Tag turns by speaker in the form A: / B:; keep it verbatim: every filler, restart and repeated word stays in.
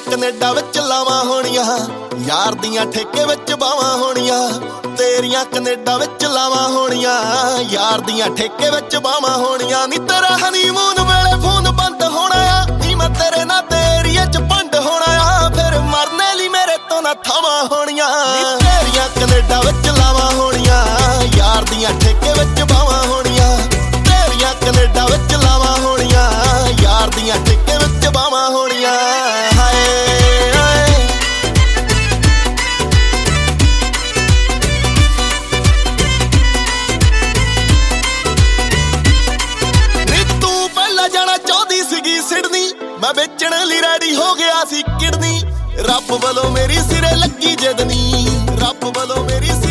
A: Canada ਵਿੱਚ ਲਾਵਾਂ ਹੋਣੀਆਂ, ਯਾਰ ਦੀਆਂ ਠੇਕੇ ਵਿੱਚ ਬਾਵਾਂ ਹੋਣੀਆਂ। ਤੇਰੀਆਂ ਕੈਨੇਡਾ ਵਿੱਚ ਲਾਵਾਂ ਹੋਣੀਆਂ, ਯਾਰ ਦੀਆਂ ਠੇਕੇ ਵਿੱਚ ਬਾਵਾਂ ਹੋਣੀਆਂ। ਨੀ ਤੇਰਾ ਹਨੀਮੂਨ ਵੇਲੇ ਫੋਨ ਬੰਦ ਹੋਣਾ ਆ, ਨੀ ਮੈਂ ਤੇਰੇ ਨਾਲ ਏਰੀਏ ਚ ਭੰਡ ਹੋਣਾ ਆ। ਫਿਰ ਮਰਨੇ ਲਈ ਮੇਰੇ ਤੋਂ ਨਾ ਥਾਵਾਂ ਹੋਣੀਆਂ। ਨੀ ਤੇਰੀਆਂ ਕੈਨੇਡਾ ਵਿੱਚ ਲਾਵਾਂ ਹੋਣੀਆਂ, ਯਾਰ ਦੀਆਂ ਠੇਕੇ ਵਿੱਚ ਬਾਵਾਂ ਹੋਣੀਆਂ। ਤੇਰੀਆਂ ਕੈਨੇਡਾ ਵਿੱਚ ਲਾਵਾਂ ਹੋਣੀਆਂ, ਯਾਰ ਦੀਆਂ ਠੇਕੇ ਵਿੱਚ ਬਾਵਾਂ ਹੋਣੀਆਂ। ਹਾਏ ਹਾਏ ਨੀ ਤੂੰ ਪਹਿਲਾਂ ਜਾਣਾ ਚਾਹੁੰਦੀ ਸੀਗੀ ਸਿਡਨੀ, ਮੈਂ ਵੇਚਣ ਲਈ ਰੈਡੀ ਹੋ ਗਿਆ ਸੀ ਕਿਡਨੀ। ਰੱਬ ਵੱਲੋਂ ਮੇਰੀ ਸਿਰੇ ਲੱਗੀ ਜਿੱਦਨੀ, ਰੱਬ ਵੱਲੋਂ ਮੇਰੀ